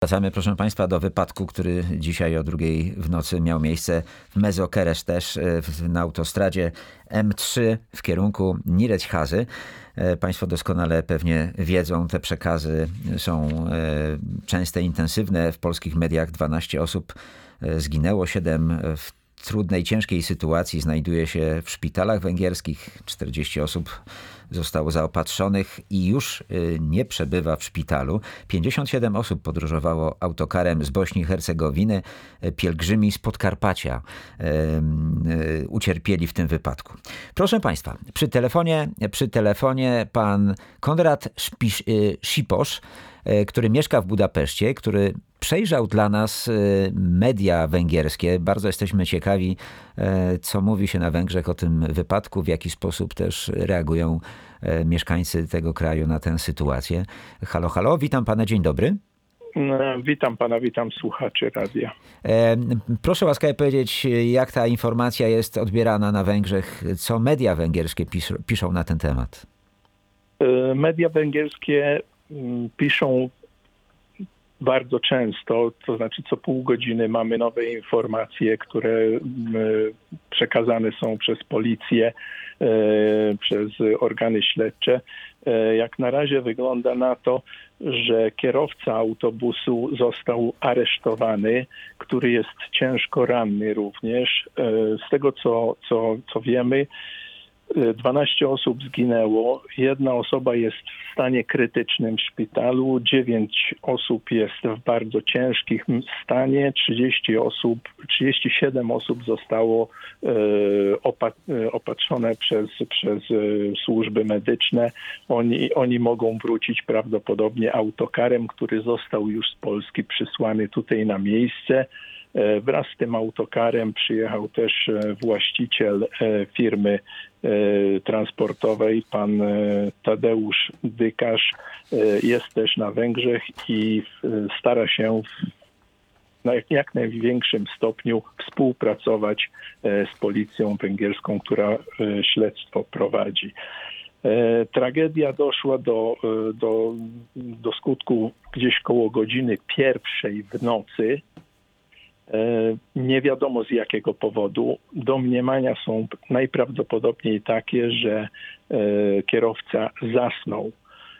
Wracamy, proszę Państwa, do wypadku, który dzisiaj o 2:00 w nocy miał miejsce w Mezokeres też, na autostradzie M3 w kierunku Nyíregyházy. Państwo doskonale pewnie wiedzą, te przekazy są częste, intensywne. W polskich mediach 12 osób zginęło, 7 w trudnej, ciężkiej sytuacji znajduje się w szpitalach węgierskich. 40 osób zostało zaopatrzonych i już nie przebywa w szpitalu. 57 osób podróżowało autokarem z Bośni i Hercegowiny. Pielgrzymi z Podkarpacia ucierpieli w tym wypadku. Proszę Państwa, przy telefonie pan Konrad Sipos, który mieszka w Budapeszcie, który przejrzał dla nas media węgierskie. Bardzo jesteśmy ciekawi, co mówi się na Węgrzech o tym wypadku, w jaki sposób też reagują mieszkańcy tego kraju na tę sytuację. Halo, halo, witam pana, dzień dobry. Witam pana, witam słuchaczy radia. Proszę łaskawie powiedzieć, jak ta informacja jest odbierana na Węgrzech, co media węgierskie piszą na ten temat? Media węgierskie piszą bardzo często, to znaczy co pół godziny mamy nowe informacje, które przekazane są przez policję, przez organy śledcze. Jak na razie wygląda na to, że kierowca autobusu został aresztowany, który jest ciężko ranny również. Z tego co wiemy, 12 osób zginęło, 1 osoba jest w stanie krytycznym w szpitalu, 9 osób jest w bardzo ciężkim stanie, 37 osób zostało opatrzone przez służby medyczne. Oni mogą wrócić prawdopodobnie autokarem, który został już z Polski przysłany tutaj na miejsce. Wraz z tym autokarem przyjechał też właściciel firmy transportowej, pan Tadeusz Dykarz. Jest też na Węgrzech i stara się w jak największym stopniu współpracować z policją węgierską, która śledztwo prowadzi. Tragedia doszła do skutku gdzieś koło godziny 1:00 w nocy. Nie wiadomo z jakiego powodu. Domniemania są najprawdopodobniej takie, że kierowca zasnął.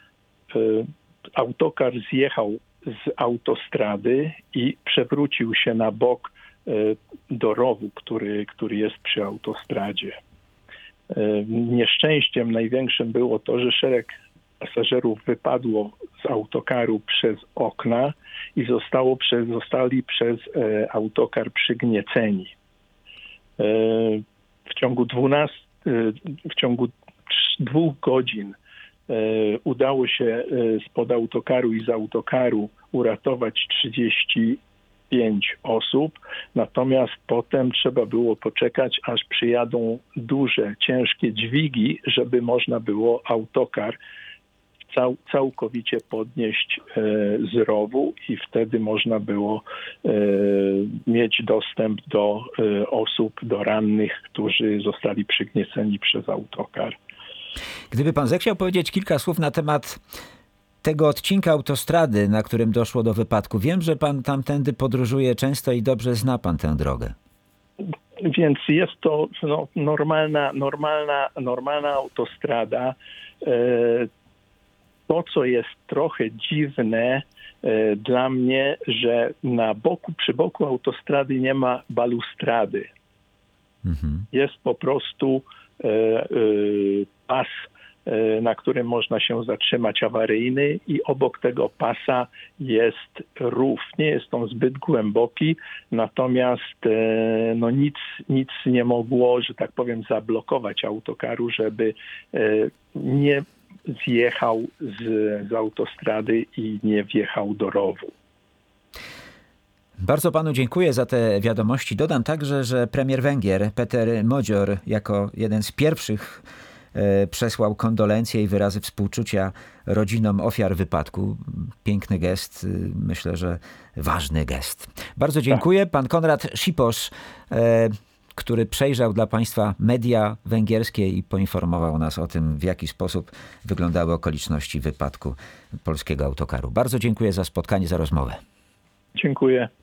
Autokar zjechał z autostrady i przewrócił się na bok do rowu, który jest przy autostradzie. Nieszczęściem największym było to, że szereg pasażerów wypadło z autokaru przez okna i zostali przez autokar przygnieceni. W ciągu 2 godzin udało się spod autokaru i z autokaru uratować 35 osób, natomiast potem trzeba było poczekać, aż przyjadą duże, ciężkie dźwigi, żeby można było autokar całkowicie podnieść z rowu i wtedy można było mieć dostęp do osób, do rannych, którzy zostali przygnieceni przez autokar. Gdyby pan zechciał powiedzieć kilka słów na temat tego odcinka autostrady, na którym doszło do wypadku. Wiem, że pan tamtędy podróżuje często i dobrze zna pan tę drogę. Więc jest to normalna autostrada. To, co jest trochę dziwne dla mnie, że przy boku autostrady nie ma balustrady. Mhm. Jest po prostu pas, na którym można się zatrzymać, awaryjny, i obok tego pasa jest rów. Nie jest on zbyt głęboki, natomiast nic nie mogło, że tak powiem, zablokować autokaru, żeby nie zjechał z autostrady i nie wjechał do rowu. Bardzo panu dziękuję za te wiadomości. Dodam także, że premier Węgier Péter Magyar jako jeden z pierwszych przesłał kondolencje i wyrazy współczucia rodzinom ofiar wypadku. Piękny gest, myślę, że ważny gest. Bardzo dziękuję. Pan Konrad Sipos, który przejrzał dla państwa media węgierskie i poinformował nas o tym, w jaki sposób wyglądały okoliczności wypadku polskiego autokaru. Bardzo dziękuję za spotkanie, za rozmowę. Dziękuję.